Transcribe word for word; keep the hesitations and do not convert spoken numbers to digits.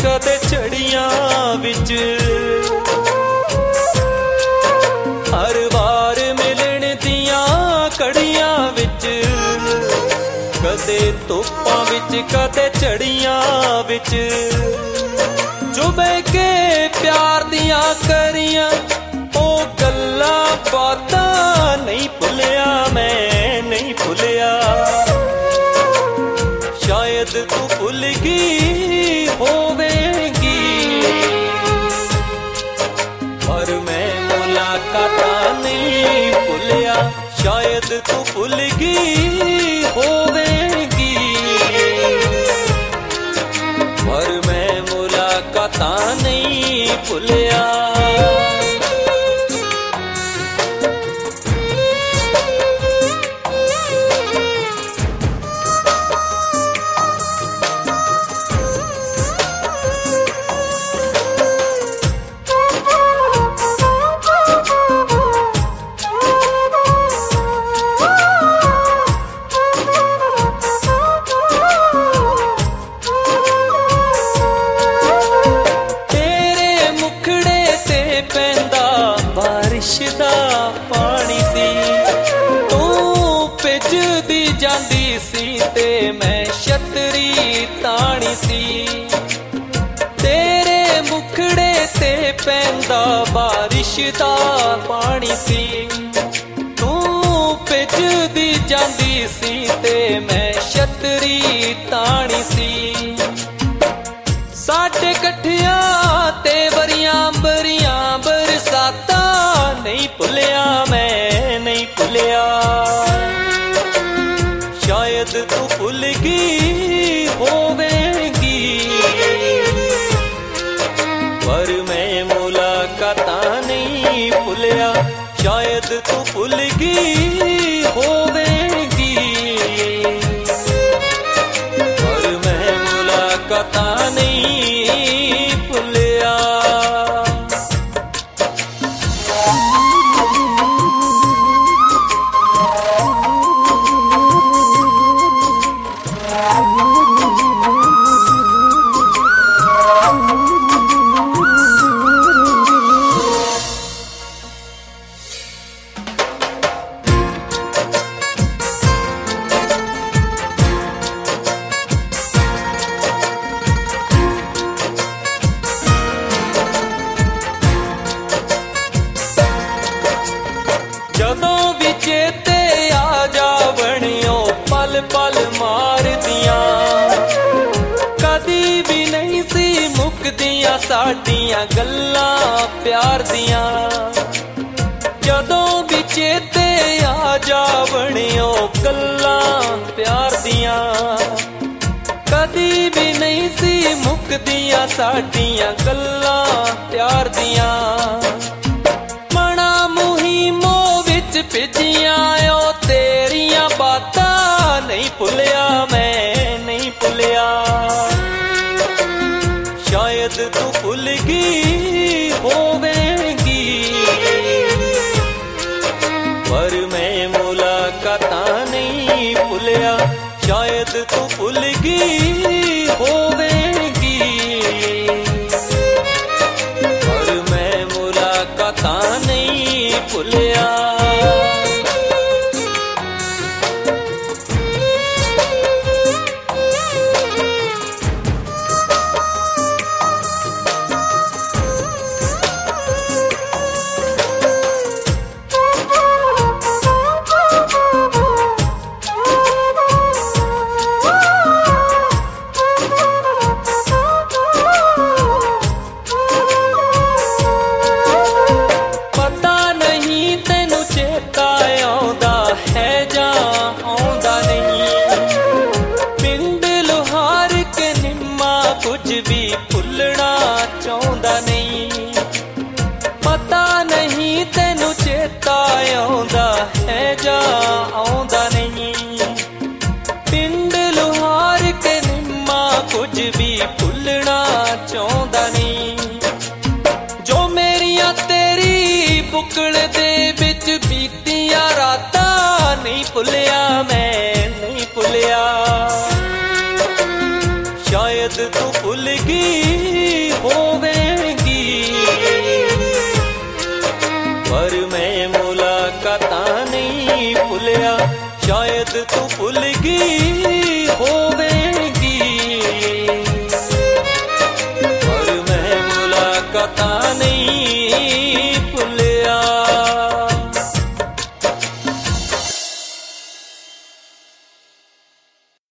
कदे झड़ियां विच हर वार मिलन दियां कड़ियां विच कदे धुप्पां विच कदे झड़ियां विच जो बह के प्यार दियां करियां ओ गल्लां बातां नहीं भुलिया मैं नहीं भुलिया शायद तू भुल गई होवेगी पर मैं मुलाकातां नहीं भुलिया शायद तू भुल गई होवेगी पर मैं मुलाकातां नहीं भुलिया पानी सी तू भिजदी जांदी सी ते मैं छतरी तानी सी तेरे मुखड़े ते पैंदा बारिश दा पानी सी तू भिजदी जांदी सी ते मैं छतरी तानी सी साडे कट्ठियां ते बरियां बरियां बरसातां नहीं भुलिया मैं नहीं भुलिया शायद तू भुल गई होवेगी पर मैं मुलाकातां नहीं भुलिया शायद तू भुल गई होवेगी पर मैं मुलाकातां नहीं भुलिया जदों भी चेते आ जावणियों पल पल मार दियां कदी भी नहीं सी मुकदियां साडियां गल्लां प्यार दियां जदों भी चेते आ जावणियों गल्लां प्यार दियां कदी भी नहीं सी मुकदियां साडियां गल्लां प्यार दियां मना मुहिमों विच भिजियां ओ तेरियां बातां नहीं भुलिया मैं नहीं भुलिया शायद तू भुल गई होवेगी पर मैं मुलाकातां नहीं भुलिया शायद तू भुल गई होवेगी पर मैं मुलाकातां नहीं भुलिया कुछ भी भुलना चाहता नहीं पता नहीं तेनू चेता आउंदा है जा आउंदा नहीं पिंड लुहार के निम्मा कुछ भी भुलना चाहता नहीं जो मेरिया तेरी बुकल दे बिच बीतियां रातां नहीं भुलिया मैं नहीं भुलिया शायद तू भुल गई नहीं भुलिया शायद तू भुल गई